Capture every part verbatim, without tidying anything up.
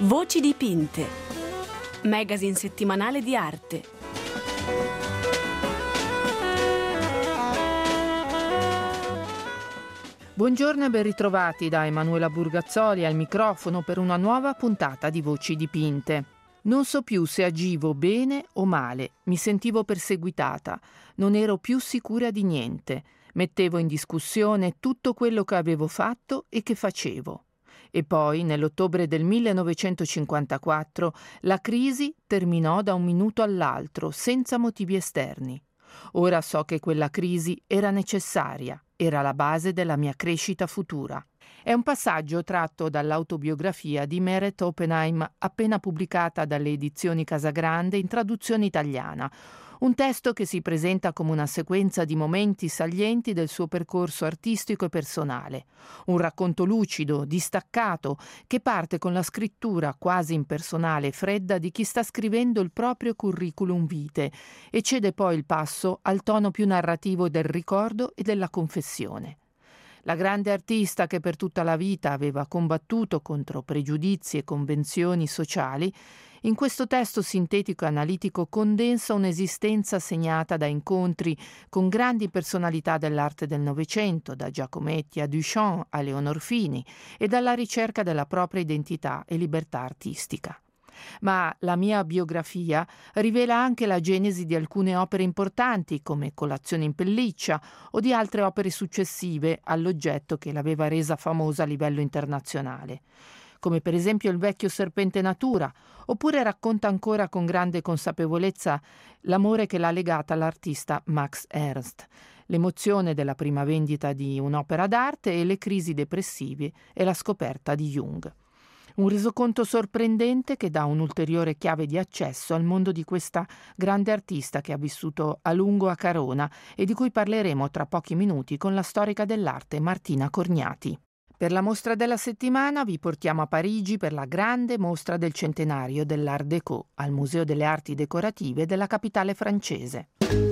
Voci dipinte, magazine settimanale di arte. Buongiorno e ben ritrovati da Emanuela Burgazzoli al microfono per una nuova puntata di Voci dipinte. Non so più se agivo bene o male, mi sentivo perseguitata, non ero più sicura di niente, mettevo in discussione tutto quello che avevo fatto e che facevo. E poi, nell'ottobre del millenovecentocinquantaquattro, la crisi terminò da un minuto all'altro, senza motivi esterni. Ora so che quella crisi era necessaria, era la base della mia crescita futura. È un passaggio tratto dall'autobiografia di Meret Oppenheim, appena pubblicata dalle edizioni Casagrande in traduzione italiana. Un testo che si presenta come una sequenza di momenti salienti del suo percorso artistico e personale. Un racconto lucido, distaccato, che parte con la scrittura quasi impersonale e fredda di chi sta scrivendo il proprio curriculum vitae e cede poi il passo al tono più narrativo del ricordo e della confessione. La grande artista che per tutta la vita aveva combattuto contro pregiudizi e convenzioni sociali, in questo testo sintetico e analitico condensa un'esistenza segnata da incontri con grandi personalità dell'arte del Novecento, da Giacometti a Duchamp a Leonor Fini, e dalla ricerca della propria identità e libertà artistica. Ma la mia biografia rivela anche la genesi di alcune opere importanti come Colazione in pelliccia o di altre opere successive all'oggetto che l'aveva resa famosa a livello internazionale, come per esempio Il vecchio serpente natura, oppure racconta ancora con grande consapevolezza l'amore che l'ha legata all'artista Max Ernst, l'emozione della prima vendita di un'opera d'arte e le crisi depressive e la scoperta di Jung. Un resoconto sorprendente che dà un'ulteriore chiave di accesso al mondo di questa grande artista che ha vissuto a lungo a Carona e di cui parleremo tra pochi minuti con la storica dell'arte Martina Corgnati. Per la mostra della settimana vi portiamo a Parigi per la grande mostra del centenario dell'Art Déco al Museo delle Arti Decorative della capitale francese.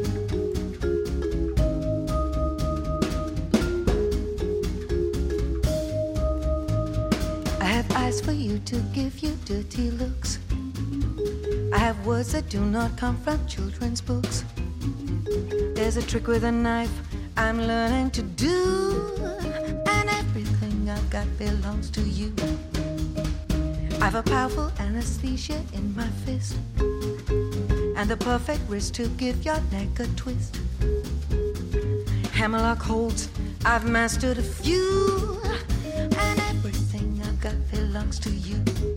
I have eyes for you to give you dirty looks. I have words that do not come from children's books. There's a trick with a knife I'm learning to do, and everything I've got belongs to you. I've a powerful anesthesia in my fist, and the perfect wrist to give your neck a twist. Hammerlock holds, I've mastered a few, and everything I've got belongs to you.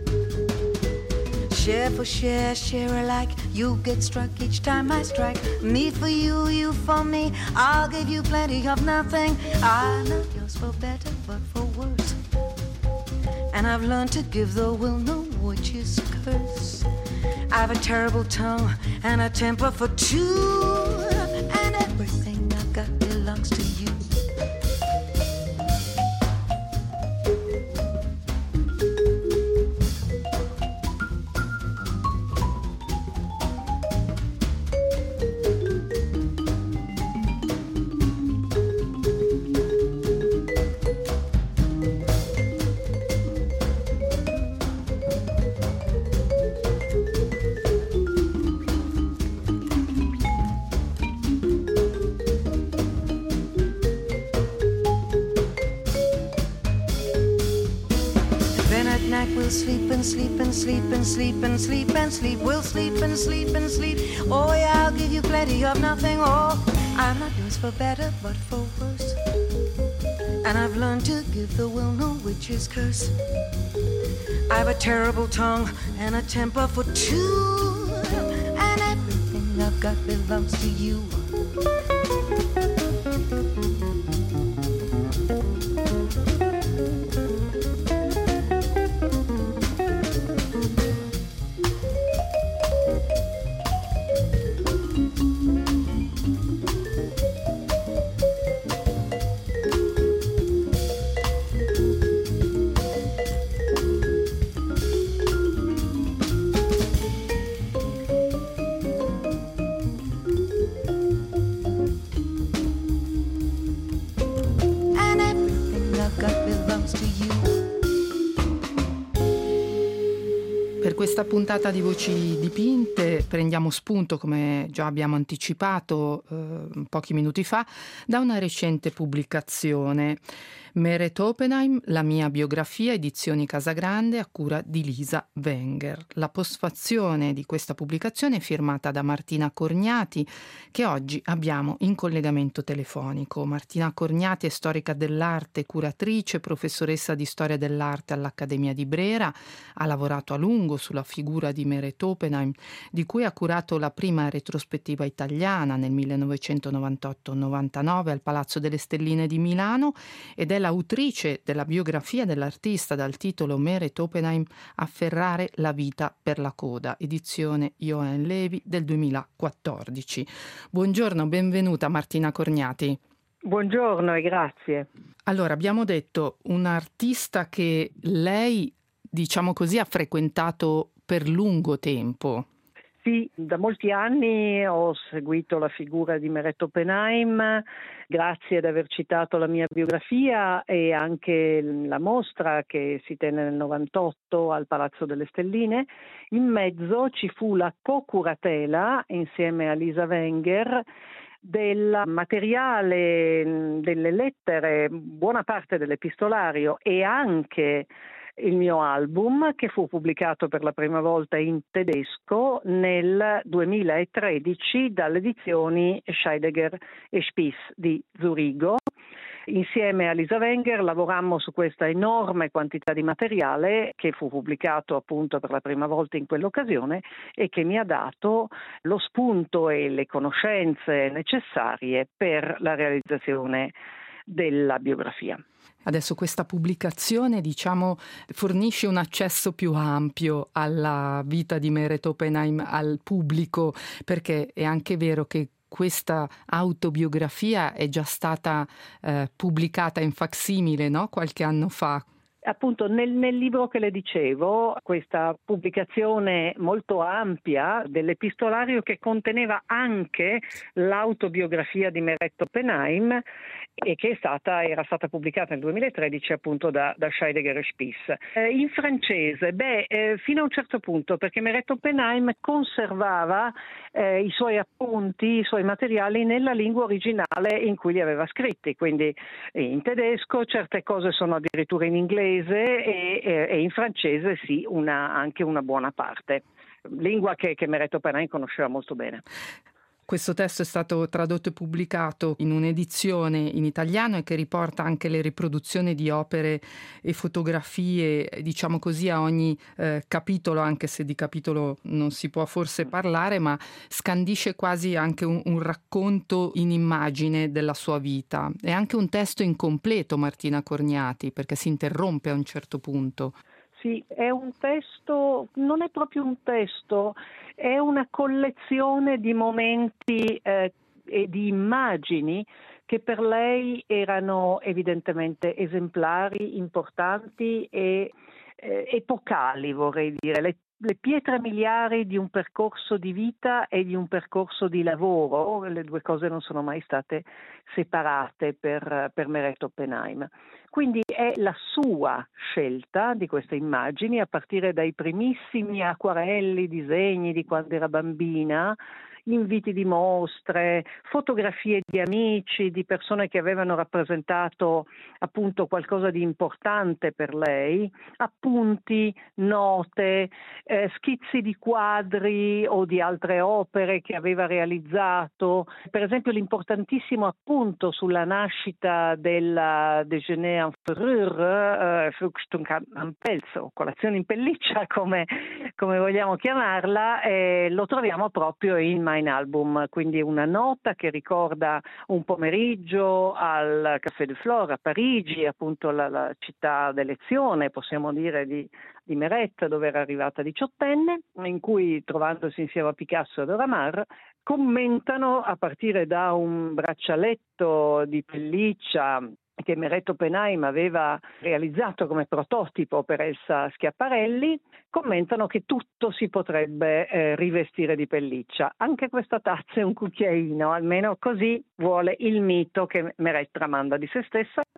Share for share, share alike. You get struck each time I strike. Me for you, you for me. I'll give you plenty of nothing. I'm not yours for better, but for worse. And I've learned to give the will no witch's curse. I've a terrible tongue and a temper for two, and everything I've got belongs to you. We'll sleep and sleep and sleep and sleep and sleep and sleep. We'll sleep and sleep and sleep. Oh yeah, I'll give you plenty of nothing. Oh, I'm not yours for better, but for worse. And I've learned to give the will no witch's curse. I've a terrible tongue and a temper for two, and everything I've got belongs to you. questa puntata di Voci dipinte prendiamo spunto, come già abbiamo anticipato eh, pochi minuti fa, da una recente pubblicazione, Meret Oppenheim, la mia biografia, edizioni Casagrande, a cura di Lisa Wenger. La postfazione di questa pubblicazione è firmata da Martina Corniati, che oggi abbiamo in collegamento telefonico. Martina Corniati è storica dell'arte, curatrice, professoressa di storia dell'arte all'Accademia di Brera, ha lavorato a lungo sulla figura di Meret Oppenheim, di cui ha curato la prima retrospettiva italiana nel millenovecentonovantotto novantanove al Palazzo delle Stelline di Milano, ed è l'autrice della biografia dell'artista dal titolo Meret Oppenheim, Afferrare la vita per la coda, edizione Johan Levi del duemilaquattordici. Buongiorno, benvenuta Martina Corniati. Buongiorno e grazie. Allora, abbiamo detto un artista che lei, diciamo così, ha frequentato per lungo tempo. Sì, da molti anni ho seguito la figura di Meret Oppenheim, grazie ad aver citato la mia biografia e anche la mostra che si tenne nel novantotto al Palazzo delle Stelline. In mezzo ci fu la co-curatela insieme a Lisa Wenger del materiale, delle lettere, buona parte dell'epistolario e anche il mio album, che fu pubblicato per la prima volta in tedesco nel duemilatredici dalle edizioni Scheidegger e Spiess di Zurigo. Insieme a Lisa Wenger lavorammo su questa enorme quantità di materiale che fu pubblicato appunto per la prima volta in quell'occasione e che mi ha dato lo spunto e le conoscenze necessarie per la realizzazione della biografia. Adesso questa pubblicazione, diciamo, fornisce un accesso più ampio alla vita di Meret Oppenheim al pubblico, perché è anche vero che questa autobiografia è già stata eh, pubblicata in facsimile, no? Qualche anno fa. Appunto nel, nel libro che le dicevo, questa pubblicazione molto ampia dell'epistolario che conteneva anche l'autobiografia di Meret Oppenheim e che è stata, era stata pubblicata nel duemilatredici appunto da, da Scheidegger e Spiess. Eh, in francese, beh, eh, fino a un certo punto, perché Meret Oppenheim conservava eh, i suoi appunti, i suoi materiali nella lingua originale in cui li aveva scritti, quindi in tedesco, certe cose sono addirittura in inglese e, e, e in francese sì, una, anche una buona parte, lingua che, che Meret Oppenheim conosceva molto bene. Questo testo è stato tradotto e pubblicato in un'edizione in italiano e che riporta anche le riproduzioni di opere e fotografie, diciamo così, a ogni eh, capitolo, anche se di capitolo non si può forse parlare, ma scandisce quasi anche un, un racconto in immagine della sua vita. È anche un testo incompleto, Martina Corniati, perché si interrompe a un certo punto. Sì, è un testo, non è proprio un testo, è una collezione di momenti eh, e di immagini che per lei erano evidentemente esemplari, importanti e eh, epocali, vorrei dire, le, le pietre miliari di un percorso di vita e di un percorso di lavoro. Le due cose non sono mai state separate per, per Meret Oppenheim. Quindi è la sua scelta di queste immagini, a partire dai primissimi acquarelli, disegni di quando era bambina, inviti di mostre, fotografie di amici, di persone che avevano rappresentato appunto qualcosa di importante per lei, appunti, note, eh, schizzi di quadri o di altre opere che aveva realizzato. Per esempio l'importantissimo appunto sulla nascita della Déjeuner en Fourrure, eh, Frühstück am Pelz, o colazione in pelliccia come, come vogliamo chiamarla, eh, lo troviamo proprio in in album, quindi una nota che ricorda un pomeriggio al Café de Flore a Parigi, appunto la, la città d'elezione, possiamo dire, di, di Meret, dove era arrivata diciottenne, in cui, trovandosi insieme a Picasso e ad Oramar, commentano a partire da un braccialetto di pelliccia che Meret Oppenheim aveva realizzato come prototipo per Elsa Schiaparelli, commentano che tutto si potrebbe eh, rivestire di pelliccia. Anche questa tazza è un cucchiaino, almeno così vuole il mito che Meret tramanda di se stessa.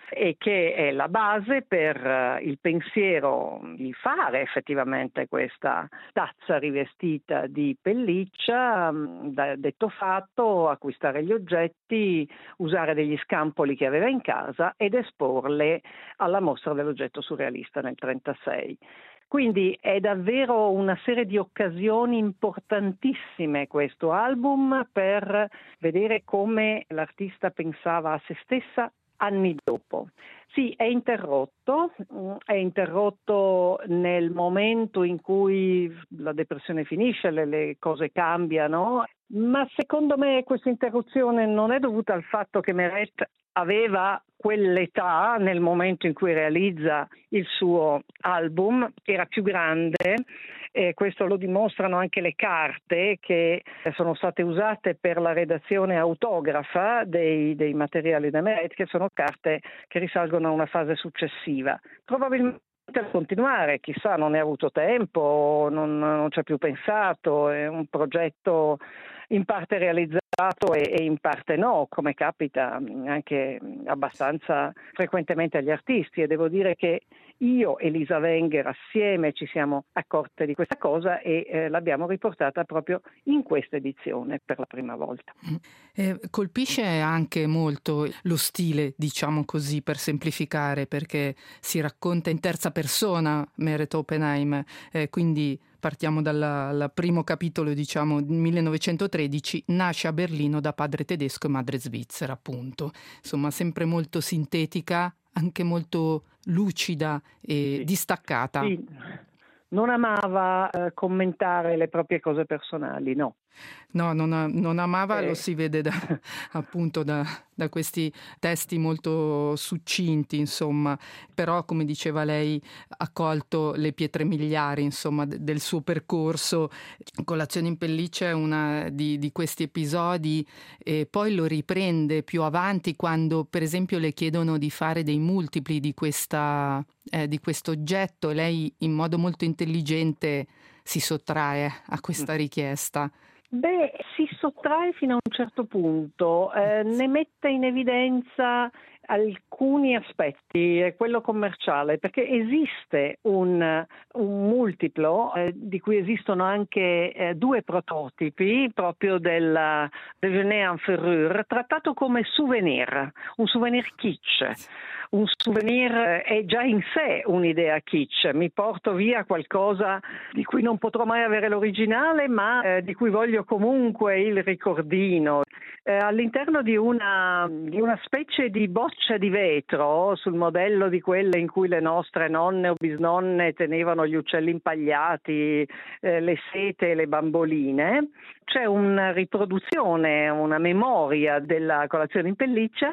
e che è la base per il pensiero di fare effettivamente questa tazza rivestita di pelliccia. Da detto fatto, acquistare gli oggetti, usare degli scampoli che aveva in casa ed esporle alla mostra dell'oggetto surrealista nel trentasei. Quindi è davvero una serie di occasioni importantissime questo album per vedere come l'artista pensava a se stessa anni dopo. Sì, è interrotto, è interrotto nel momento in cui la depressione finisce, le, le cose cambiano, ma secondo me questa interruzione non è dovuta al fatto che Meret aveva quell'età nel momento in cui realizza il suo album, era più grande, e questo lo dimostrano anche le carte che sono state usate per la redazione autografa dei, dei materiali da Meret, che sono carte che risalgono a una fase successiva. Probabilmente per continuare, chissà, non ne ha avuto tempo, non, non ci ha più pensato, è un progetto in parte realizzato e, e in parte no, come capita anche abbastanza frequentemente agli artisti, e devo dire che io e Lisa Wenger assieme ci siamo accorte di questa cosa e eh, l'abbiamo riportata proprio in questa edizione per la prima volta. Eh, colpisce anche molto lo stile, diciamo così, per semplificare, perché si racconta in terza persona Meret Oppenheim, eh, quindi partiamo dal primo capitolo, diciamo, millenovecentotredici, nasce a Berlino da padre tedesco e madre svizzera, appunto. Insomma, sempre molto sintetica, anche molto lucida e sì. distaccata. Sì. Non amava eh, commentare le proprie cose personali, no. No, non, non amava, eh. lo si vede da, appunto da, da questi testi molto succinti, insomma, però come diceva lei ha colto le pietre miliari, insomma, d- del suo percorso. Colazione in pelliccia è una di, di questi episodi, e poi lo riprende più avanti quando per esempio le chiedono di fare dei multipli di questa eh, di questo oggetto, lei in modo molto intelligente si sottrae a questa richiesta. Beh, si sottrae fino a un certo punto, eh, ne mette in evidenza alcuni aspetti, quello commerciale, perché esiste un, un multiplo eh, di cui esistono anche eh, due prototipi proprio del Déjeuner en Ferrure, trattato come souvenir, un souvenir kitsch. Un souvenir è già in sé un'idea kitsch, mi porto via qualcosa di cui non potrò mai avere l'originale, ma eh, di cui voglio comunque il ricordino. Eh, all'interno di una, di una specie di boccia di vetro, sul modello di quelle in cui le nostre nonne o bisnonne tenevano gli uccelli impagliati, eh, le sete e le bamboline, c'è una riproduzione, una memoria della colazione in pelliccia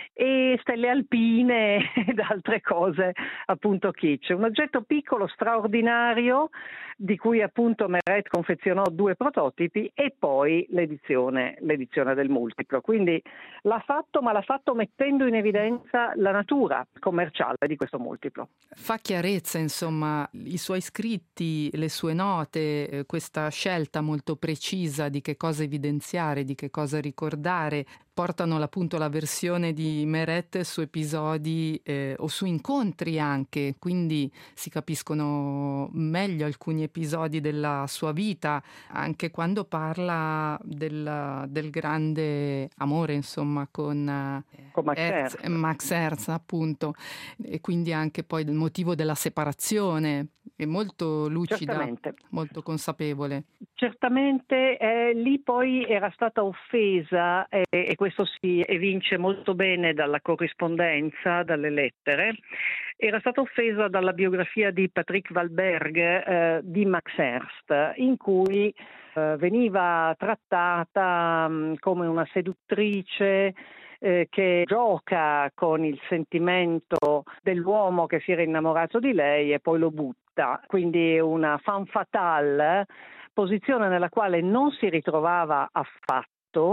e stelle alpine ed altre cose appunto kitsch. Un oggetto piccolo, straordinario, di cui appunto Meret confezionò due prototipi e poi l'edizione, l'edizione del multiplo. Quindi l'ha fatto, ma l'ha fatto mettendo in evidenza la natura commerciale di questo multiplo. Fa chiarezza, insomma, i suoi scritti, le sue note, eh, questa scelta molto precisa di che cosa evidenziare, di che cosa ricordare, portano appunto la versione di Meret su episodi eh, o su incontri anche, quindi si capiscono meglio alcuni episodi della sua vita, anche quando parla del, del grande amore, insomma, con, eh, con Max Herz, Herz. Max Herz, appunto, e quindi anche poi il motivo della separazione. È molto lucida, Certamente. molto consapevole. Certamente eh, lì poi era stata offesa eh, e questo si evince molto bene dalla corrispondenza, dalle lettere, era stata offesa dalla biografia di Patrick Walberg eh, di Max Ernst, in cui eh, veniva trattata mh, come una seduttrice eh, che gioca con il sentimento dell'uomo che si era innamorato di lei e poi lo butta, quindi una femme fatale, posizione nella quale non si ritrovava affatto,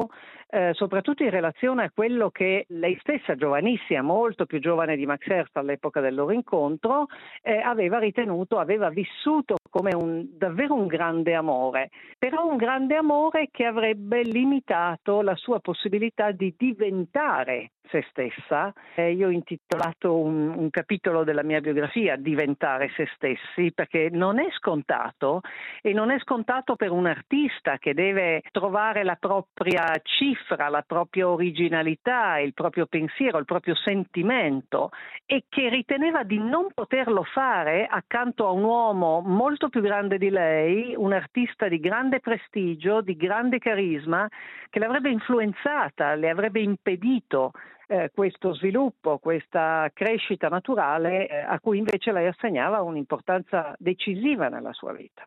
eh, soprattutto in relazione a quello che lei stessa, giovanissima, molto più giovane di Max Ernst all'epoca del loro incontro, eh, aveva ritenuto, aveva vissuto come un, davvero un grande amore, però un grande amore che avrebbe limitato la sua possibilità di diventare se stessa. Eh, io ho intitolato un, un capitolo della mia biografia Diventare se stessi, perché non è scontato, e non è scontato per un artista che deve trovare la propria cifra, la propria originalità, il proprio pensiero, il proprio sentimento, e che riteneva di non poterlo fare accanto a un uomo molto più grande di lei, un artista di grande prestigio, di grande carisma, che l'avrebbe influenzata, le avrebbe impedito Eh, questo sviluppo, questa crescita naturale eh, a cui invece lei assegnava un'importanza decisiva nella sua vita.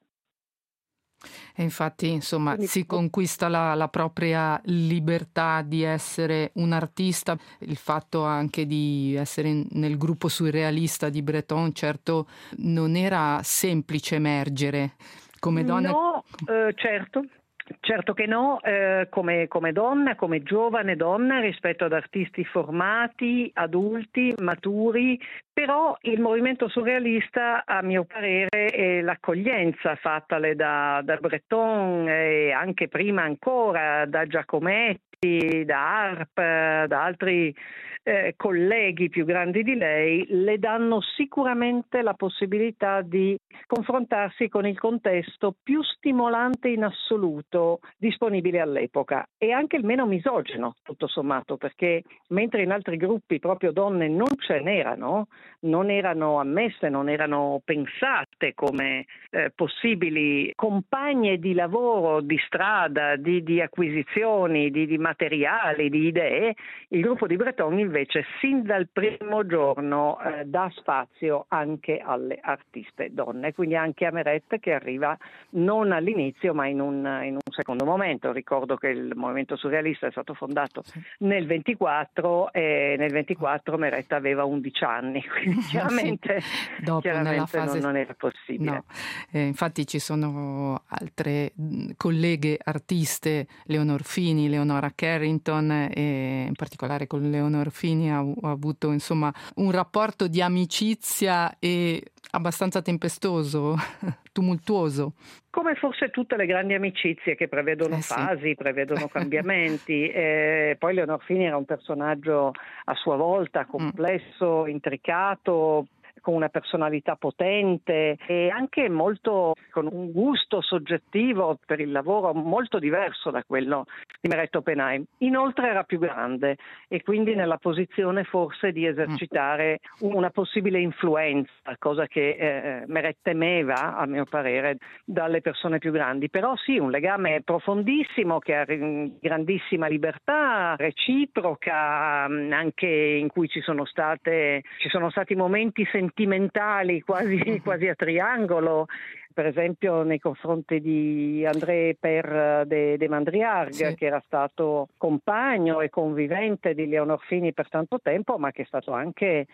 E infatti, insomma, Quindi, si conquista la, la propria libertà di essere un artista. Il fatto anche di essere in, nel gruppo surrealista di Breton, certo, non era semplice emergere come donna. No, eh, certo. Certo che no, eh, come, come donna, come giovane donna rispetto ad artisti formati, adulti, maturi, però il movimento surrealista, a mio parere, è l'accoglienza fattale da, da Breton e anche prima ancora da Giacometti, da Arp, da altri eh, colleghi più grandi di lei, le danno sicuramente la possibilità di confrontarsi con il contesto più stimolante in assoluto disponibile all'epoca, e anche il meno misogino, tutto sommato, perché mentre in altri gruppi proprio donne non ce n'erano, non erano ammesse, non erano pensate come eh, possibili compagne di lavoro, di strada, di, di acquisizioni, di, di materiali, di idee, il gruppo di Breton invece sin dal primo giorno eh, dà spazio anche alle artiste donne, quindi anche a Meret, che arriva non all'inizio ma in un, in un secondo momento. Ricordo che il movimento surrealista è stato fondato sì. nel ventiquattro e nel ventiquattro Meret aveva undici anni, quindi chiaramente, sì. Dopo, chiaramente nella fase... non, non era possibile. No. Eh, infatti ci sono altre colleghe artiste, Leonor Fini, Leonora Carrington, e in particolare con Leonor Fini ha, ha avuto insomma un rapporto di amicizia e abbastanza tempestoso, tumultuoso. Come forse tutte le grandi amicizie che prevedono eh sì. fasi, prevedono cambiamenti. E poi Leonor Fini era un personaggio a sua volta complesso, mm. intricato, con una personalità potente e anche molto con un gusto soggettivo per il lavoro molto diverso da quello di Meret Oppenheim. Inoltre era più grande e quindi nella posizione forse di esercitare una possibile influenza, cosa che eh, Meret temeva, a mio parere, dalle persone più grandi. Però sì, un legame profondissimo che ha grandissima libertà, reciproca, anche in cui ci sono state ci sono stati momenti sentimentali quasi, quasi a triangolo, per esempio nei confronti di André Per de, de Mandriargue, sì. che era stato compagno e convivente di Leonor Fini per tanto tempo, ma che è stato anche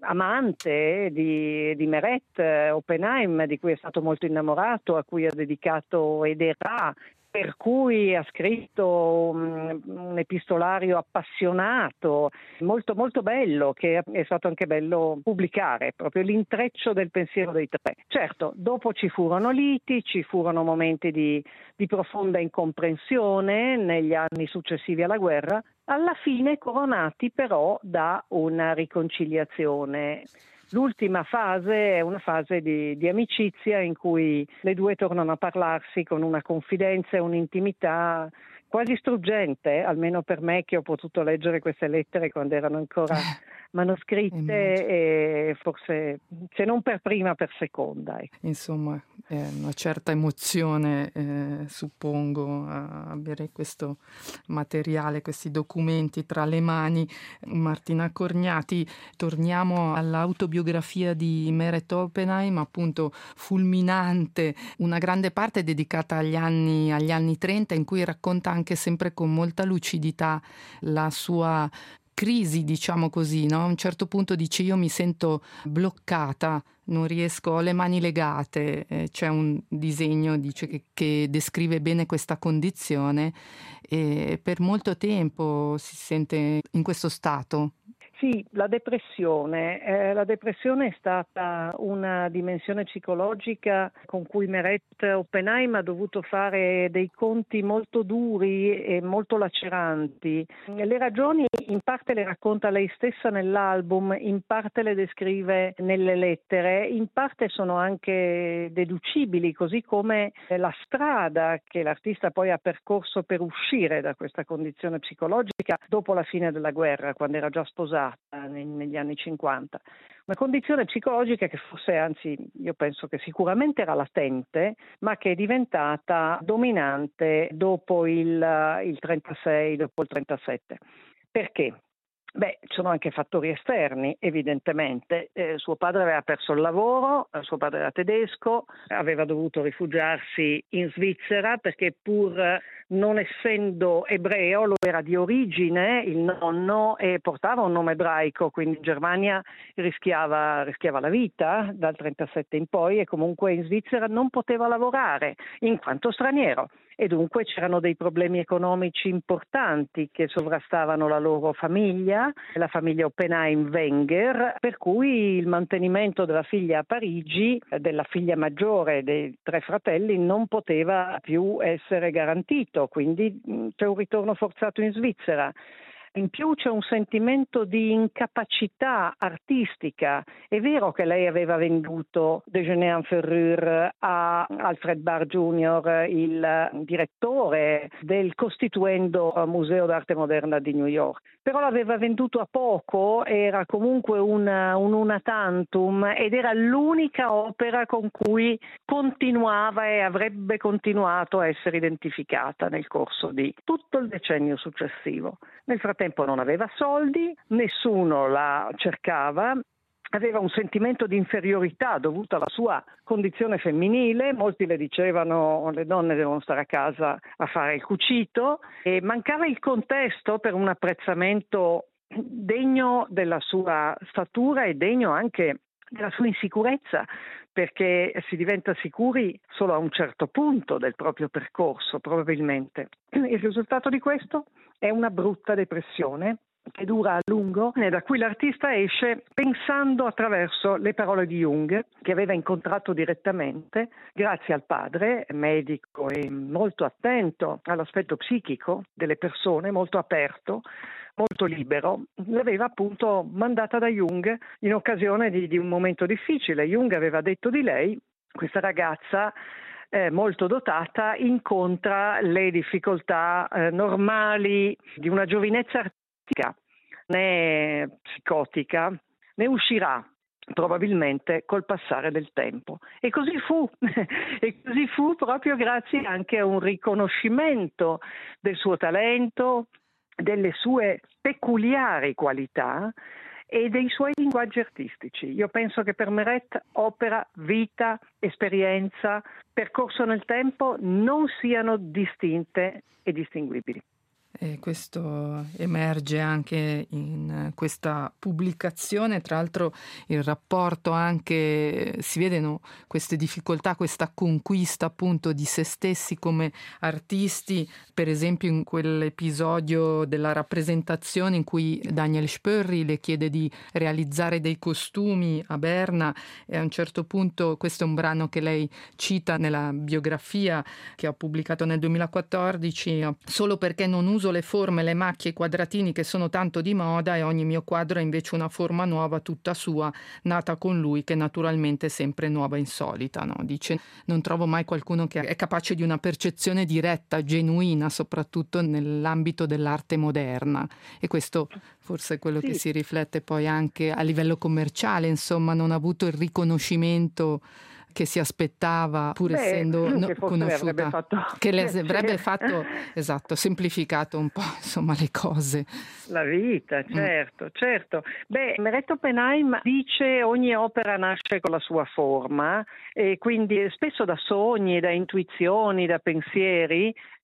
amante di, di Meret Oppenheim, di cui è stato molto innamorato, a cui ha dedicato Edera, per cui ha scritto un, un epistolario appassionato, molto molto bello, che è stato anche bello pubblicare, proprio l'intreccio del pensiero dei tre. Certo, dopo ci furono liti, ci furono momenti di, di profonda incomprensione negli anni successivi alla guerra, alla fine coronati però da una riconciliazione. L'ultima fase è una fase di, di amicizia in cui le due tornano a parlarsi con una confidenza e un'intimità quasi struggente, almeno per me che ho potuto leggere queste lettere quando erano ancora manoscritte e forse se non per prima per seconda. Ecco. Insomma, è una certa emozione, eh, suppongo, a avere questo materiale, questi documenti tra le mani. Martina Corgnati, torniamo all'autobiografia di Meret Oppenheim, appunto fulminante, una grande parte dedicata agli anni, agli anni trenta, in cui racconta anche sempre con molta lucidità la sua crisi, diciamo così, no? A un certo punto dice io mi sento bloccata, non riesco, ho le mani legate, eh, c'è un disegno dice che, che descrive bene questa condizione e per molto tempo si sente in questo stato. Sì, la depressione. Eh, la depressione è stata una dimensione psicologica con cui Meret Oppenheim ha dovuto fare dei conti molto duri e molto laceranti. Le ragioni in parte le racconta lei stessa nell'album, in parte le descrive nelle lettere, in parte sono anche deducibili, così come la strada che l'artista poi ha percorso per uscire da questa condizione psicologica dopo la fine della guerra, quando era già sposata negli anni cinquanta. Una condizione psicologica che forse, anzi, io penso che sicuramente era latente, ma che è diventata dominante dopo il, il trentasei, dopo il trentasette. Perché? Beh, ci sono anche fattori esterni, evidentemente. Eh, suo padre aveva perso il lavoro, eh, suo padre era tedesco, aveva dovuto rifugiarsi in Svizzera perché pur non essendo ebreo, lo era di origine, il nonno, e portava un nome ebraico, quindi in Germania rischiava, rischiava la vita dal trentasette in poi e comunque in Svizzera non poteva lavorare in quanto straniero. E dunque c'erano dei problemi economici importanti che sovrastavano la loro famiglia, la famiglia Oppenheim-Wenger, per cui il mantenimento della figlia a Parigi, della figlia maggiore dei tre fratelli, non poteva più essere garantito, quindi c'è un ritorno forzato in Svizzera. In più c'è un sentimento di incapacità artistica. È vero che lei aveva venduto Déjeuner en Ferrure a Alfred Barr junior, il direttore del costituendo Museo d'Arte Moderna di New York, però l'aveva venduto a poco, era comunque un, un una tantum ed era l'unica opera con cui continuava e avrebbe continuato a essere identificata nel corso di tutto il decennio successivo. Nel frattempo non aveva soldi, nessuno la cercava, aveva un sentimento di inferiorità dovuto alla sua condizione femminile, molti le dicevano le donne devono stare a casa a fare il cucito, e mancava il contesto per un apprezzamento degno della sua statura e degno anche della sua insicurezza, perché si diventa sicuri solo a un certo punto del proprio percorso, probabilmente. Il risultato di questo è una brutta depressione che dura a lungo e da cui l'artista esce pensando attraverso le parole di Jung, che aveva incontrato direttamente grazie al padre, medico e molto attento all'aspetto psichico delle persone, molto aperto, molto libero. L'aveva appunto mandata da Jung in occasione di, di un momento difficile. Jung aveva detto di lei, questa ragazza eh, molto dotata incontra le difficoltà eh, normali di una giovinezza artistica, né psicotica, ne uscirà probabilmente col passare del tempo. E così fu, e così fu proprio grazie anche a un riconoscimento del suo talento, delle sue peculiari qualità e dei suoi linguaggi artistici. Io penso che per Meret opera, vita, esperienza, percorso nel tempo non siano distinte e distinguibili. E questo emerge anche in questa pubblicazione, tra l'altro il rapporto anche, si vedono queste difficoltà, questa conquista appunto di se stessi come artisti, per esempio in quell'episodio della rappresentazione in cui Daniel Spörri le chiede di realizzare dei costumi a Berna e a un certo punto, questo è un brano che lei cita nella biografia che ho pubblicato nel duemilaquattordici, solo perché non uso le forme, le macchie, i quadratini che sono tanto di moda e ogni mio quadro è invece una forma nuova, tutta sua, nata con lui, che naturalmente è sempre nuova e insolita, no? Dice, non trovo mai qualcuno che è capace di una percezione diretta, genuina, soprattutto nell'ambito dell'arte moderna, e questo forse è quello sì. Che si riflette poi anche a livello commerciale, insomma non ha avuto il riconoscimento che si aspettava, pur Beh, essendo no, che conosciuta, fatto che le avrebbe fatto, esatto, semplificato un po' insomma le cose. La vita, certo, mm. certo. Beh, Meret Oppenheim dice ogni opera nasce con la sua forma e quindi spesso da sogni, da intuizioni, da pensieri,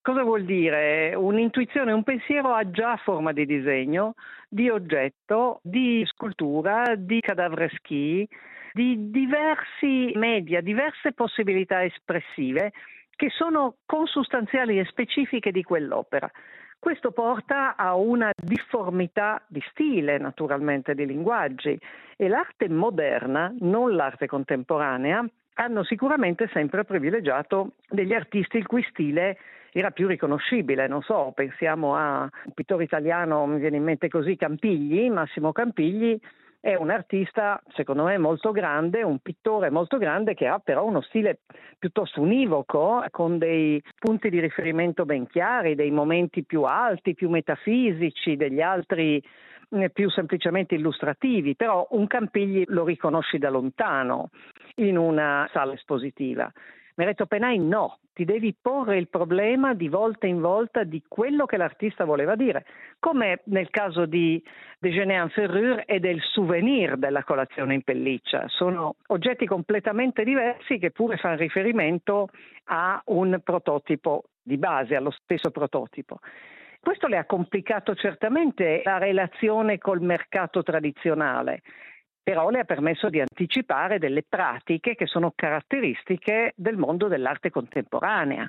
Cosa vuol dire? Un'intuizione, un pensiero ha già forma di disegno, di oggetto, di scultura, di cadavreschi, di diversi media, diverse possibilità espressive che sono consustanziali e specifiche di quell'opera. Questo porta a una difformità di stile, naturalmente, di linguaggi, e l'arte moderna, non l'arte contemporanea, hanno sicuramente sempre privilegiato degli artisti il cui stile era più riconoscibile. Non so, pensiamo a un pittore italiano, mi viene in mente così, Campigli, Massimo Campigli. È un artista, secondo me, molto grande, un pittore molto grande che ha però uno stile piuttosto univoco, con dei punti di riferimento ben chiari, dei momenti più alti, più metafisici, degli altri eh, più semplicemente illustrativi. Però un Campigli lo riconosci da lontano in una sala espositiva. Meret Oppenheim no, ti devi porre il problema di volta in volta di quello che l'artista voleva dire, come nel caso di Déjeuner en Ferrure e del souvenir della colazione in pelliccia. Sono oggetti completamente diversi che pure fanno riferimento a un prototipo di base, allo stesso prototipo. Questo le ha complicato certamente la relazione col mercato tradizionale, però le ha permesso di anticipare delle pratiche che sono caratteristiche del mondo dell'arte contemporanea,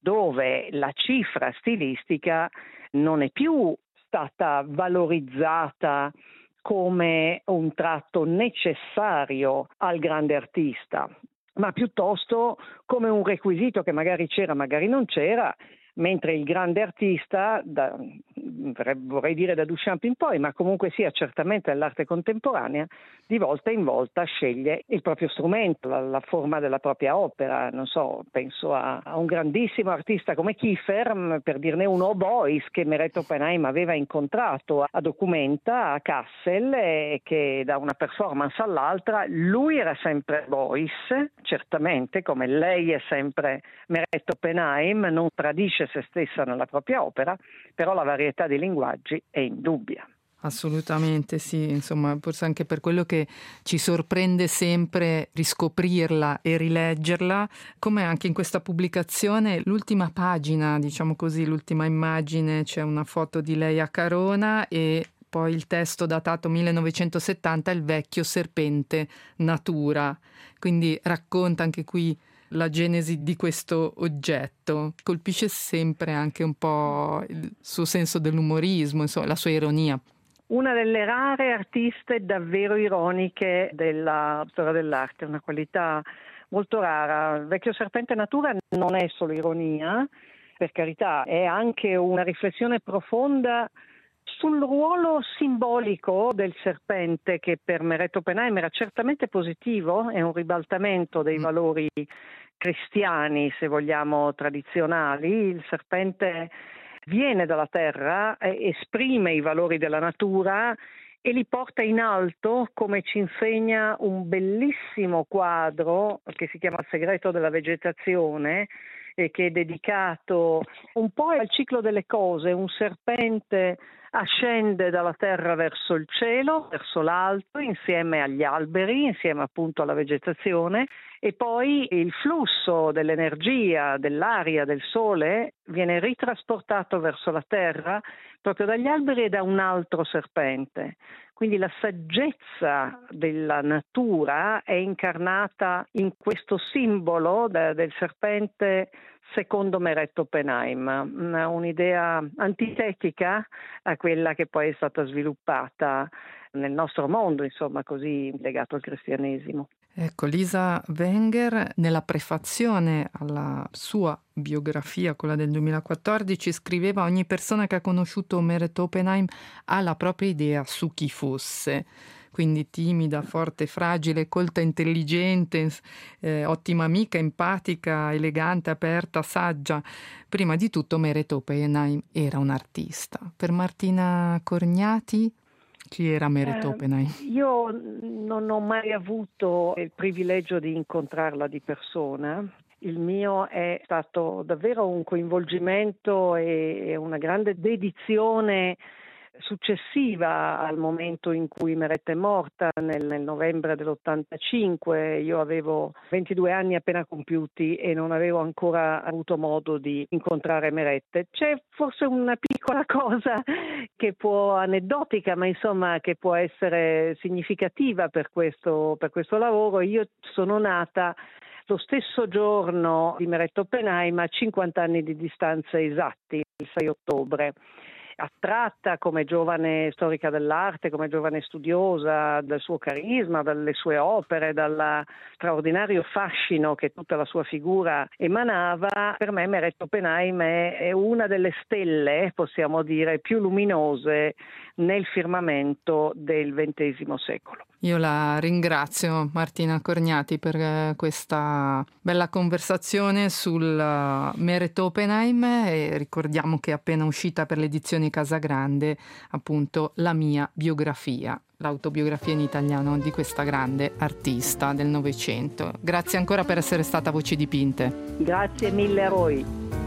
dove la cifra stilistica non è più stata valorizzata come un tratto necessario al grande artista, ma piuttosto come un requisito che magari c'era, magari non c'era, mentre il grande artista, da, vorrei dire da Duchamp in poi, ma comunque sia certamente nell'arte contemporanea, di volta in volta sceglie il proprio strumento, la, la forma della propria opera. Non so, penso a, a un grandissimo artista come Kiefer, per dirne uno, Beuys, che Meret Oppenheim aveva incontrato a Documenta, a Kassel, e che da una performance all'altra, lui era sempre Beuys, certamente, come lei è sempre Meret Oppenheim, non tradisce se stessa nella propria opera, però la varietà di linguaggi è indubbia. Assolutamente sì, insomma, forse anche per quello che ci sorprende sempre riscoprirla e rileggerla, come anche in questa pubblicazione, l'ultima pagina, diciamo così, l'ultima immagine, c'è una foto di lei a carona e poi il testo datato millenovecentosettanta, Il vecchio serpente natura, quindi racconta anche qui la genesi di questo oggetto. Colpisce sempre anche un po' il suo senso dell'umorismo, insomma, la sua ironia. Una delle rare artiste davvero ironiche della storia dell'arte, una qualità molto rara. Il vecchio serpente natura non è solo ironia, per carità, è anche una riflessione profonda sul ruolo simbolico del serpente, che per Meret Oppenheim era certamente positivo, è un ribaltamento dei valori cristiani, se vogliamo, tradizionali. Il serpente viene dalla terra, eh, esprime i valori della natura e li porta in alto, come ci insegna un bellissimo quadro che si chiama Il segreto della vegetazione, e che è dedicato un po' al ciclo delle cose. Un serpente ascende dalla terra verso il cielo, verso l'alto, insieme agli alberi, insieme appunto alla vegetazione, e poi il flusso dell'energia, dell'aria, del sole viene ritrasportato verso la terra proprio dagli alberi e da un altro serpente. Quindi la saggezza della natura è incarnata in questo simbolo de- del serpente secondo Meret Oppenheim, una, un'idea antitetica a quella che poi è stata sviluppata nel nostro mondo, insomma, così legato al cristianesimo. Ecco, Lisa Wenger, nella prefazione alla sua biografia, quella del duemilaquattordici, scriveva: ogni persona che ha conosciuto Meret Oppenheim ha la propria idea su chi fosse. Quindi timida, forte, fragile, colta, intelligente, eh, ottima amica, empatica, elegante, aperta, saggia. Prima di tutto Meret Oppenheim era un artista. Per Martina Corgnati, chi era Meret Eh, Oppenheim? io non ho mai avuto il privilegio di incontrarla di persona. Il mio è stato davvero un coinvolgimento e una grande dedizione successiva al momento in cui Meretta è morta, nel, nel novembre dell'ottantacinque. Io avevo ventidue anni appena compiuti e non avevo ancora avuto modo di incontrare Meretta. C'è forse una piccola cosa che può, aneddotica, ma insomma che può essere significativa per questo, per questo lavoro. Io sono nata lo stesso giorno di Meretta Oppenheim, a cinquanta anni di distanza esatti, il sei ottobre. Attratta come giovane storica dell'arte, come giovane studiosa, dal suo carisma, dalle sue opere, dal straordinario fascino che tutta la sua figura emanava, per me Meretta Oppenheim è, è una delle stelle, possiamo dire, più luminose nel firmamento del ventesimo secolo. Io la ringrazio, Martina Corgnati, per questa bella conversazione sul Meretta Oppenheim, e ricordiamo che è appena uscita per le edizioni Casagrande appunto La mia biografia, l'autobiografia in italiano di questa grande artista del Novecento. Grazie ancora per essere stata Voci Dipinte. Grazie mille a voi.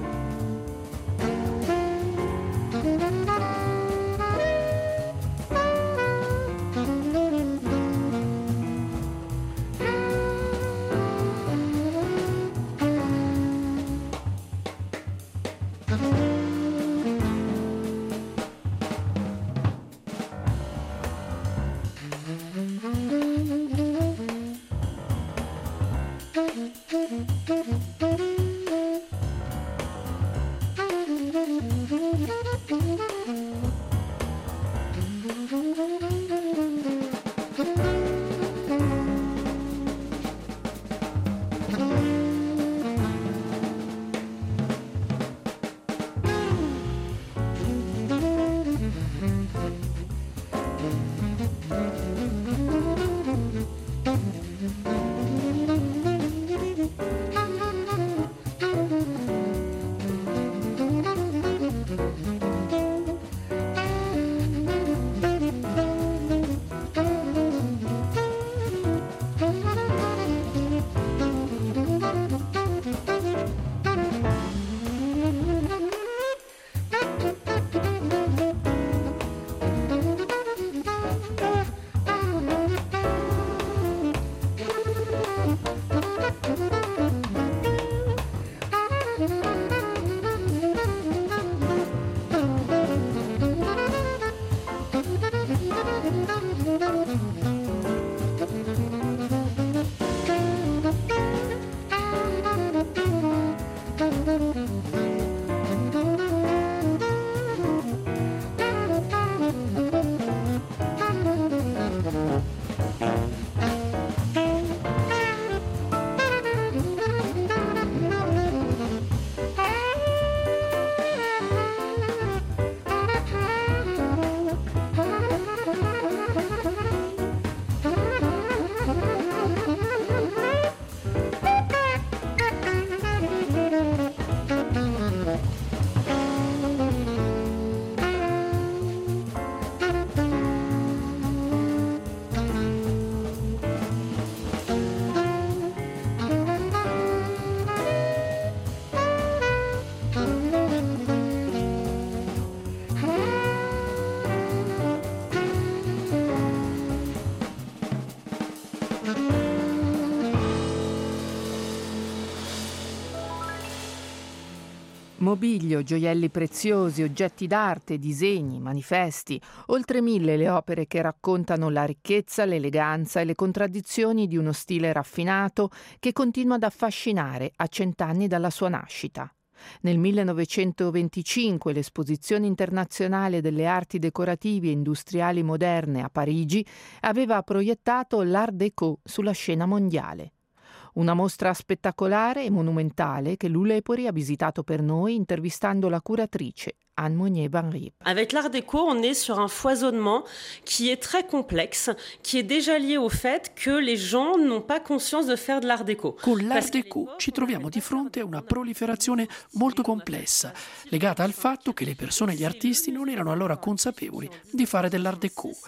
Mobilio, gioielli preziosi, oggetti d'arte, disegni, manifesti, oltre mille le opere che raccontano la ricchezza, l'eleganza e le contraddizioni di uno stile raffinato che continua ad affascinare a cent'anni dalla sua nascita. Nel millenovecentoventicinque l'Esposizione internazionale delle arti decorative e industriali moderne a Parigi aveva proiettato l'Art Déco sulla scena mondiale. Una mostra spettacolare e monumentale che Lou Lepori ha visitato per noi intervistando la curatrice Anne Monnier-Van Riep. Avec l'Art Déco, on est sur un foisonnement qui est très complexe, qui est déjà lié au fait que les gens n'ont pas conscience de faire de l'Art Déco. Con l'Art Déco ci troviamo di fronte a una proliferazione molto complessa, legata al fatto che le persone e gli artisti non erano allora consapevoli di fare dell'Art Déco.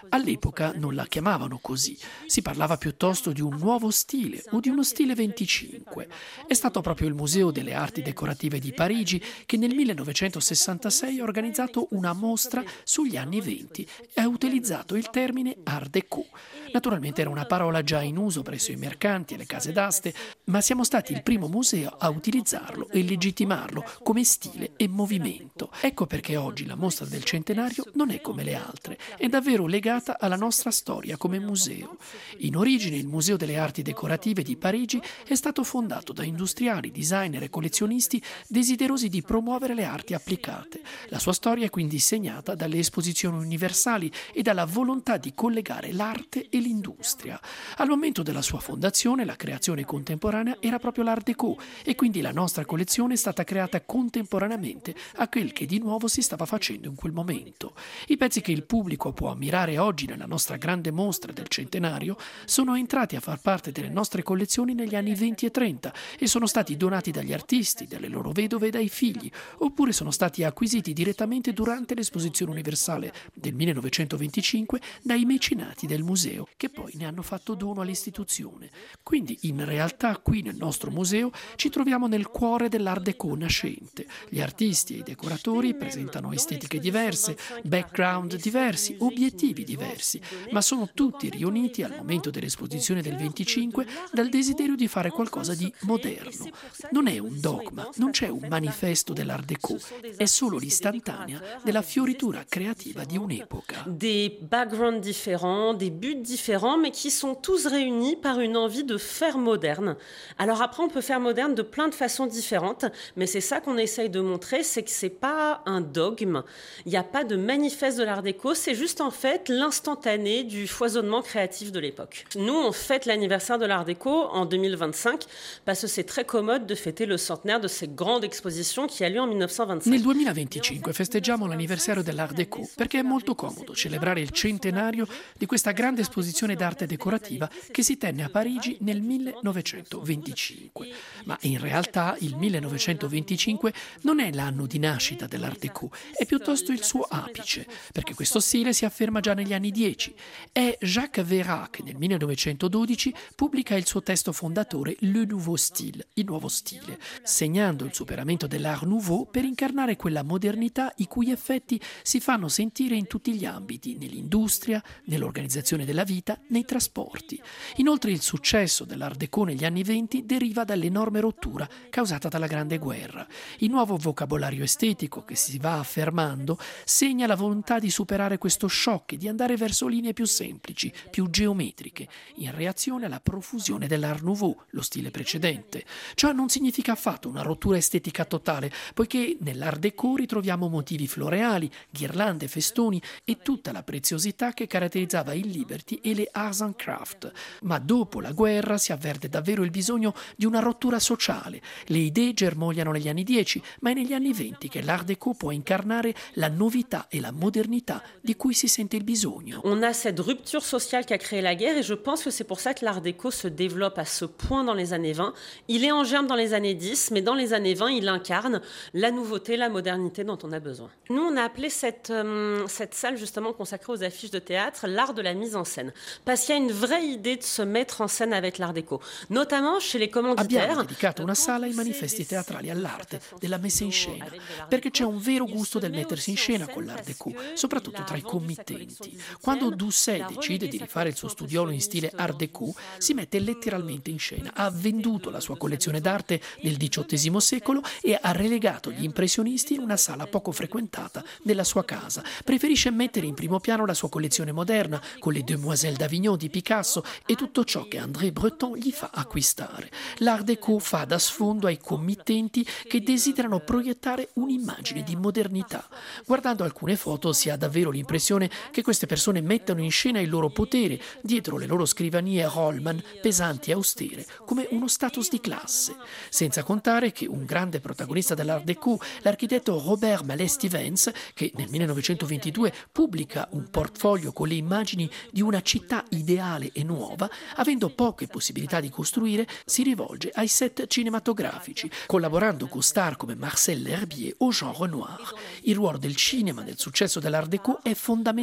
All'epoca non la chiamavano così, si parlava piuttosto di un nuovo stile o di uno stile venticinque. È stato proprio il Museo delle Arti Decorative di Parigi che nel millenovecentosessantasei ha organizzato una mostra sugli anni venti e ha utilizzato il termine Art Déco. Naturalmente era una parola già in uso presso i mercanti e le case d'aste, ma siamo stati il primo museo a utilizzarlo e legittimarlo come stile e movimento. Ecco perché oggi la mostra del centenario non è come le altre, è davvero legata alla nostra storia come museo. In origine il Museo delle Arti Decorative di Parigi è stato fondato da industriali, designer e collezionisti desiderosi di promuovere le arti applicate. La sua storia è quindi segnata dalle esposizioni universali e dalla volontà di collegare l'arte e l'industria. Al momento della sua fondazione la creazione contemporanea era proprio l'Art Déco e quindi la nostra collezione è stata creata contemporaneamente a quel che di nuovo si stava facendo in quel momento. I pezzi che il pubblico può ammirare oggi nella nostra grande mostra del centenario sono entrati a far parte delle nostre collezioni negli anni venti e trenta e sono stati donati dagli artisti, dalle loro vedove e dai figli, oppure sono stati acquisiti direttamente durante l'esposizione universale del millenovecentoventicinque dai mecenati del museo, che poi ne hanno fatto dono all'istituzione. Quindi in realtà qui nel nostro museo ci troviamo nel cuore dell'Art Déco nascente. Gli artisti e i decoratori presentano estetiche diverse, background diversi, obiettivi diversi, ma sono tutti riuniti al momento dell'esposizione del venticinque dal desiderio di fare qualcosa di moderno. Non è un dogma, non c'è un manifesto dell'Art Déco, è solo l'istantanea della fioritura creativa di un'epoca. Des backgrounds différents, des buts différents, mais qui sont tous réunis par une envie de faire moderne. Alors après, on peut faire moderne de plein de façons différentes, mais c'est ça qu'on essaye de montrer, c'est que c'est pas un dogme, il n'y a pas de manifeste de l'Art Déco, c'est juste en fait l'instantané du foisonnement créatif de l'époque. Nous, on fête l'anniversaire de l'Art Déco en deux mille vingt-cinq parce que c'est très commode de fêter le centenaire de cette grande exposition qui a lieu en millenovecentoventiscinque. Nel duemilaventicinque festeggiamo l'anniversario dell'Art Déco perché è molto comodo celebrare il centenario di questa grande esposizione d'arte decorativa che si tenne a Parigi nel millenovecentoventicinque. Ma in realtà il millenovecentoventicinque non è l'anno di nascita dell'Art Déco, è piuttosto il suo apice, perché questo stile si afferma già negli anni dieci. È Jacques Veyrat che nel millenovecentododici pubblica il suo testo fondatore Le Nouveau Style, il nuovo stile, segnando il superamento dell'Art Nouveau per incarnare quella modernità i cui effetti si fanno sentire in tutti gli ambiti, nell'industria, nell'organizzazione della vita, nei trasporti. Inoltre il successo dell'Art Déco negli anni venti deriva dall'enorme rottura causata dalla Grande Guerra. Il nuovo vocabolario estetico che si va affermando segna la volontà di superare questo shock e di andare verso linee più semplici, più geometriche, in reazione alla profusione dell'Art Nouveau, lo stile precedente. Ciò non significa affatto una rottura estetica totale, poiché nell'Art Déco ritroviamo motivi floreali, ghirlande, festoni e tutta la preziosità che caratterizzava il Liberty e le Arts and Craft. Ma dopo la guerra si avverte davvero il bisogno di una rottura sociale. Le idee germogliano negli anni dieci, ma è negli anni venti che l'Art Déco può incarnare la novità e la modernità di cui si sente il bisogno. On a cette rupture sociale qui a créé la guerre et je pense que c'est pour ça que l'Art Déco se développe à ce point dans les années vingt. Il est en germe dans les années dix, mais dans les années vingt, il incarne la nouveauté, la modernité dont on a besoin. Nous, on a appelé cette, euh, cette salle justement consacrée aux affiches de théâtre l'art de la mise en scène, parce qu'il y a une vraie idée de se mettre en scène avec l'Art Déco, notamment chez les commanditaires. Abbiamo dedicato una sala ai manifesti teatrali, all'arte della messa in scena, perché c'è un vero gusto del mettersi in scena con l'Art Déco, soprattutto tra i committenti. Quando Doucet decide di rifare il suo studiolo in stile Art Déco, si mette letteralmente in scena. Ha venduto la sua collezione d'arte del diciottesimo secolo e ha relegato gli impressionisti in una sala poco frequentata della sua casa. Preferisce mettere in primo piano la sua collezione moderna, con le Demoiselles d'Avignon di Picasso e tutto ciò che André Breton gli fa acquistare. L'Art Déco fa da sfondo ai committenti che desiderano proiettare un'immagine di modernità. Guardando alcune foto si ha davvero l'impressione che queste persone mettano in scena il loro potere dietro le loro scrivanie Rollman pesanti e austere, come uno status di classe. Senza contare che un grande protagonista dell'Art Déco, l'architetto Robert Mallet-Stevens, che nel millenovecentoventidue pubblica un portfolio con le immagini di una città ideale e nuova, avendo poche possibilità di costruire, si rivolge ai set cinematografici, collaborando con star come Marcel L'Herbier o Jean Renoir. Il ruolo del cinema nel successo dell'Art Déco è fondamentale,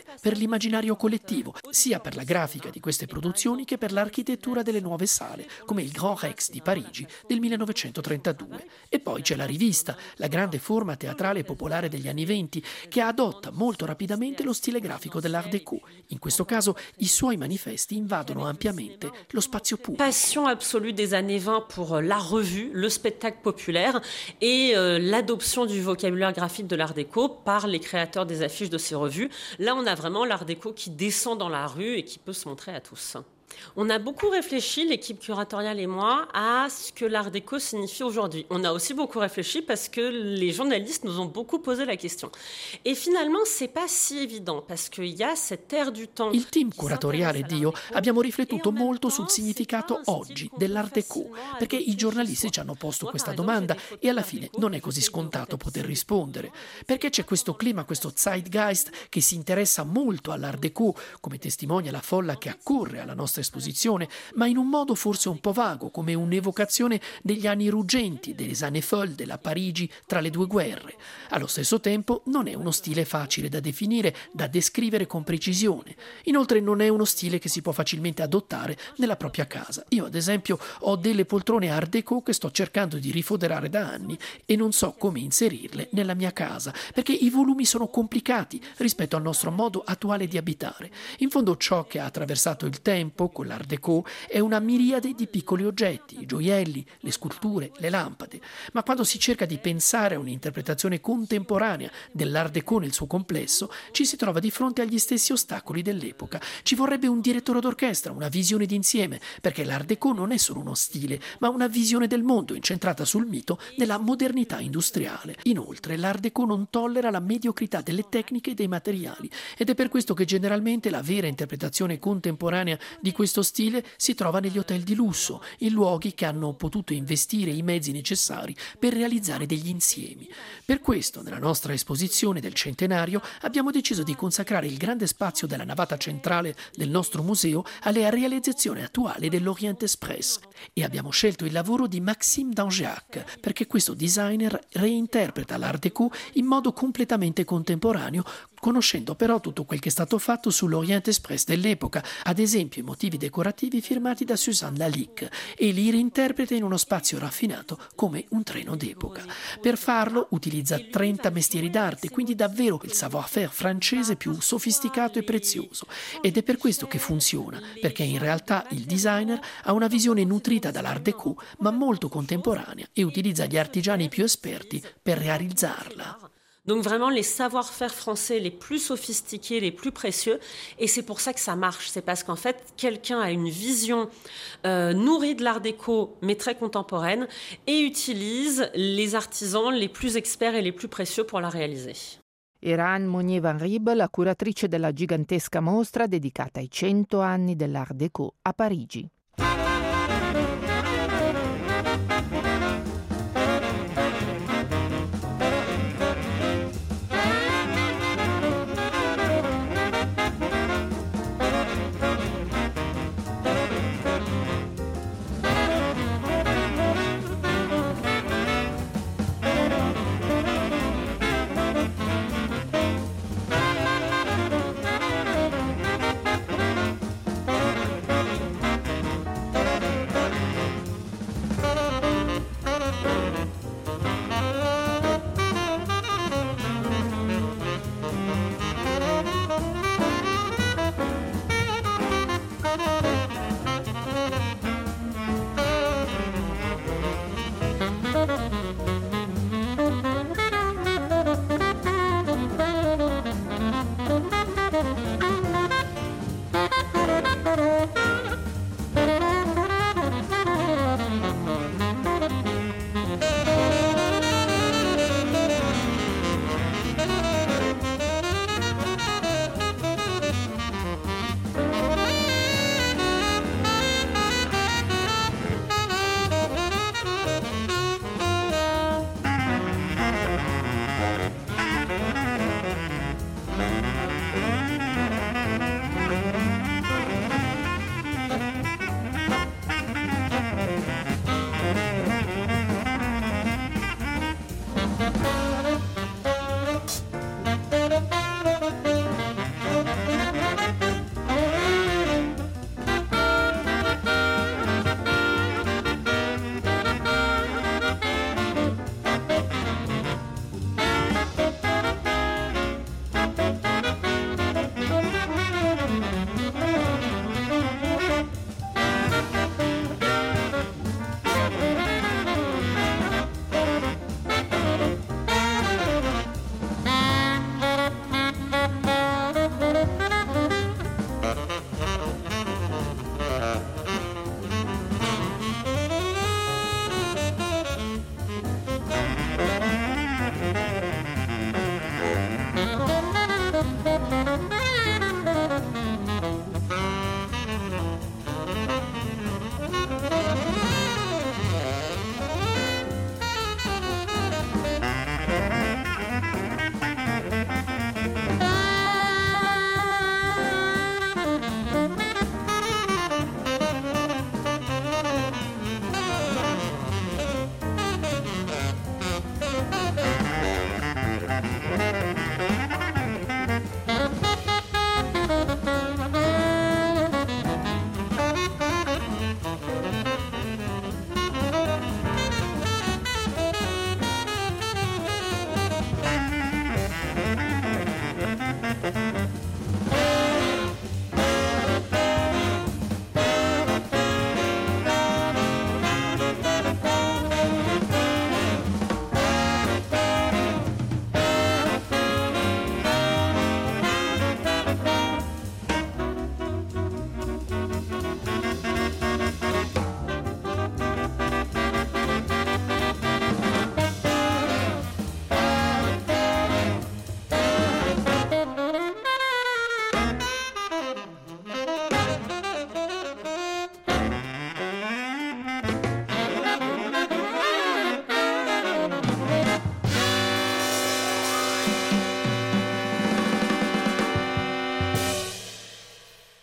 per l'immaginario collettivo, sia per la grafica di queste produzioni che per l'architettura delle nuove sale, come il Grand Rex di Parigi del millenovecentotrentadue. E poi c'è la rivista, la grande forma teatrale popolare degli anni venti, che adotta molto rapidamente lo stile grafico dell'Art Déco. In questo caso i suoi manifesti invadono ampiamente lo spazio pubblico. Passion absolue des années vingt pour la revue, le spectacle populaire et euh, l'adoption du vocabulaire graphique de l'Art Déco par les créateurs des affiches de ces revues. Là, on a vraiment l'Art Déco qui descend dans la rue et qui peut se montrer à tous. On a beaucoup réfléchi, l'équipe curatoriale et moi, à ce que l'Art Déco signifie aujourd'hui. On a aussi beaucoup réfléchi parce que les journalistes nous ont beaucoup posé la question. Et finalement, c'est pas si évident parce qu'il y a cette ère du temps. Il team curatoriale ed io abbiamo riflettuto molto sul significato oggi dell'Art Déco, perché i giornalisti ci hanno posto questa domanda e alla fine non è così scontato poter rispondere, perché c'è questo clima, questo zeitgeist che si interessa molto all'Art Déco, come testimonia la folla che accorre alla nostra esposizione, ma in un modo forse un po' vago, come un'evocazione degli anni ruggenti, des années folles della Parigi tra le due guerre. Allo stesso tempo non è uno stile facile da definire, da descrivere con precisione. Inoltre non è uno stile che si può facilmente adottare nella propria casa. Io ad esempio ho delle poltrone Art Déco che sto cercando di rifoderare da anni e non so come inserirle nella mia casa, perché i volumi sono complicati rispetto al nostro modo attuale di abitare. In fondo ciò che ha attraversato il tempo con l'Art Déco è una miriade di piccoli oggetti, i gioielli, le sculture, le lampade. Ma quando si cerca di pensare a un'interpretazione contemporanea dell'Art Déco nel suo complesso, ci si trova di fronte agli stessi ostacoli dell'epoca. Ci vorrebbe un direttore d'orchestra, una visione d'insieme, perché l'Art Déco non è solo uno stile, ma una visione del mondo incentrata sul mito della modernità industriale. Inoltre, l'Art Déco non tollera la mediocrità delle tecniche e dei materiali, ed è per questo che generalmente la vera interpretazione contemporanea di questo stile si trova negli hotel di lusso, in luoghi che hanno potuto investire i mezzi necessari per realizzare degli insiemi. Per questo, nella nostra esposizione del centenario, abbiamo deciso di consacrare il grande spazio della navata centrale del nostro museo alla realizzazione attuale dell'Orient Express e abbiamo scelto il lavoro di Maxime d'Angeac, perché questo designer reinterpreta l'Art Déco in modo completamente contemporaneo, conoscendo però tutto quel che è stato fatto sull'Orient Express dell'epoca, ad esempio i motivi decorativi firmati da Suzanne Lalique, e li reinterpreta in uno spazio raffinato come un treno d'epoca. Per farlo utilizza trenta mestieri d'arte, quindi davvero il savoir-faire francese più sofisticato e prezioso, ed è per questo che funziona, perché in realtà il designer ha una visione nutrita dall'Art Déco ma molto contemporanea e utilizza gli artigiani più esperti per realizzarla. Donc vraiment les savoir-faire français les plus sophistiqués, les plus précieux. Et c'est pour ça que ça marche. C'est parce qu'en fait, quelqu'un a une vision euh, nourrie de l'Art Déco, mais très contemporaine, et utilise les artisans les plus experts et les plus précieux pour la réaliser. Era Anne Monnier Van Rieb, la curatrice della gigantesca mostra dedicata ai cento anni dell'Art Déco a Parigi.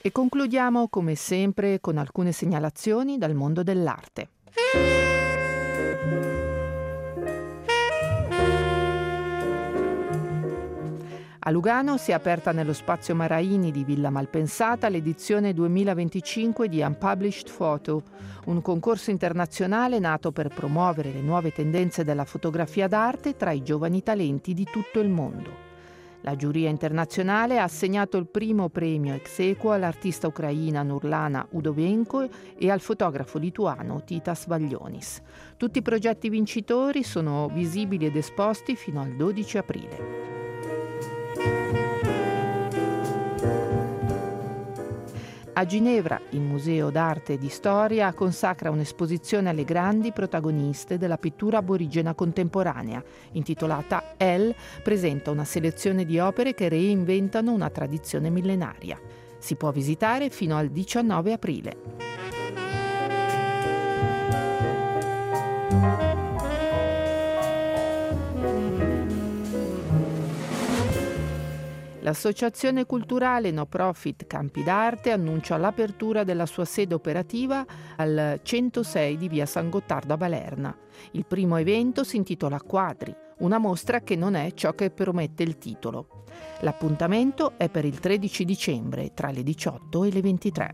E concludiamo come sempre con alcune segnalazioni dal mondo dell'arte. A Lugano si è aperta nello spazio Maraini di Villa Malpensata l'edizione duemilaventicinque di Unpublished Photo, un concorso internazionale nato per promuovere le nuove tendenze della fotografia d'arte tra i giovani talenti di tutto il mondo. La giuria internazionale ha assegnato il primo premio ex aequo all'artista ucraina Nurlana Udovenko e al fotografo lituano Titas Vaglionis. Tutti i progetti vincitori sono visibili ed esposti fino al dodici aprile. A Ginevra, il Museo d'Arte e di Storia consacra un'esposizione alle grandi protagoniste della pittura aborigena contemporanea, intitolata Elle, presenta una selezione di opere che reinventano una tradizione millenaria. Si può visitare fino al diciannove aprile. L'associazione culturale no profit Campi d'Arte annuncia l'apertura della sua sede operativa al centosei di via San Gottardo a Balerna. Il primo evento si intitola Quadri, una mostra che non è ciò che promette il titolo. L'appuntamento è per il tredici dicembre tra le diciotto e le ventitré.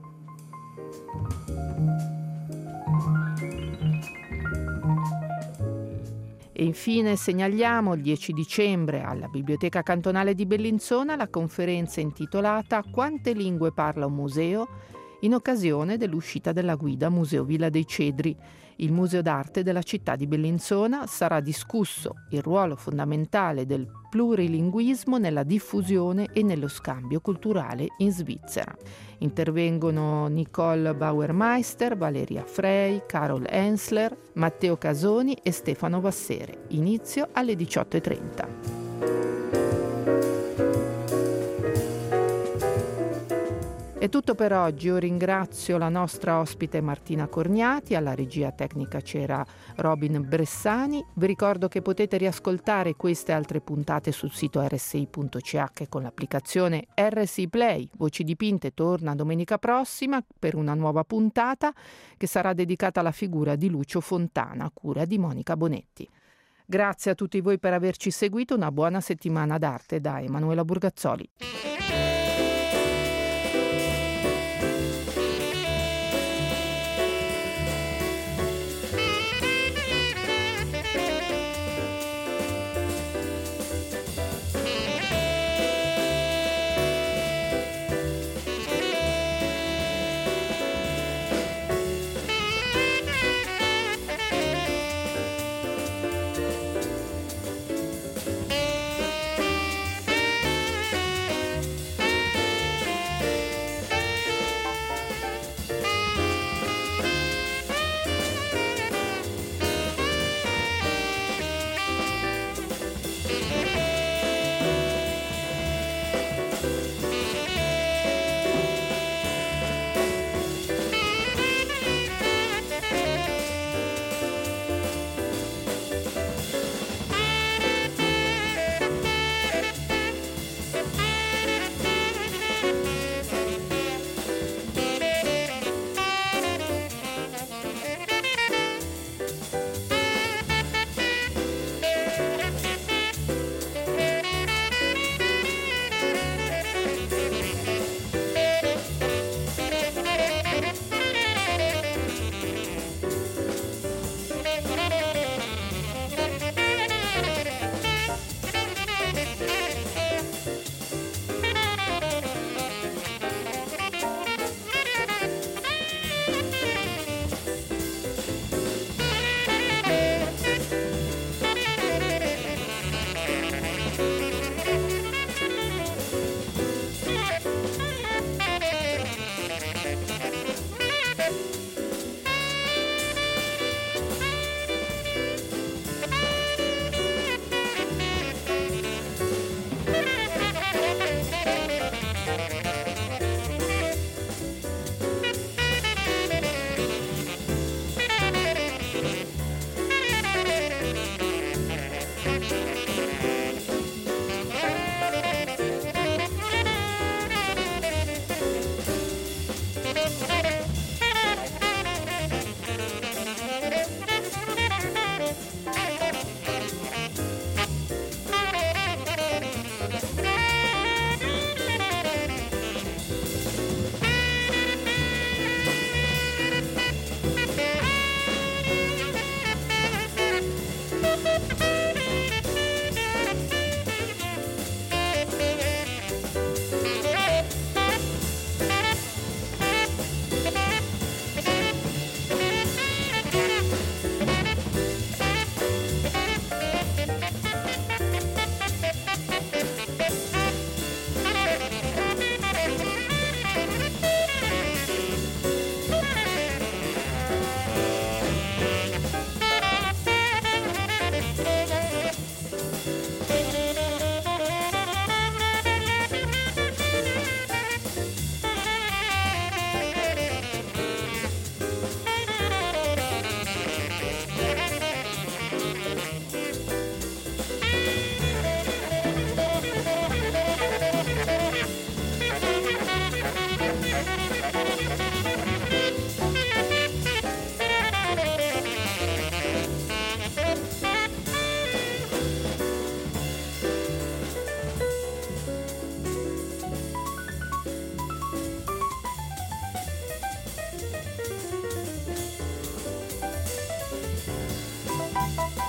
E infine segnaliamo il dieci dicembre alla Biblioteca Cantonale di Bellinzona la conferenza intitolata Quante lingue parla un museo? In occasione dell'uscita della guida Museo Villa dei Cedri. Il Museo d'Arte della città di Bellinzona sarà discusso il ruolo fondamentale del plurilinguismo nella diffusione e nello scambio culturale in Svizzera. Intervengono Nicole Bauermeister, Valeria Frey, Carol Hensler, Matteo Casoni e Stefano Vassere. Inizio alle diciotto e trenta. È tutto per oggi. Io ringrazio la nostra ospite Martina Corniati, alla regia tecnica c'era Robin Bressani. Vi ricordo che potete riascoltare queste altre puntate sul sito erre esse i punto ci acca con l'applicazione erre esse i Play. Voci dipinte torna domenica prossima per una nuova puntata che sarà dedicata alla figura di Lucio Fontana, a cura di Monica Bonetti. Grazie a tutti voi per averci seguito, una buona settimana d'arte da Emanuela Burgazzoli. Thank you.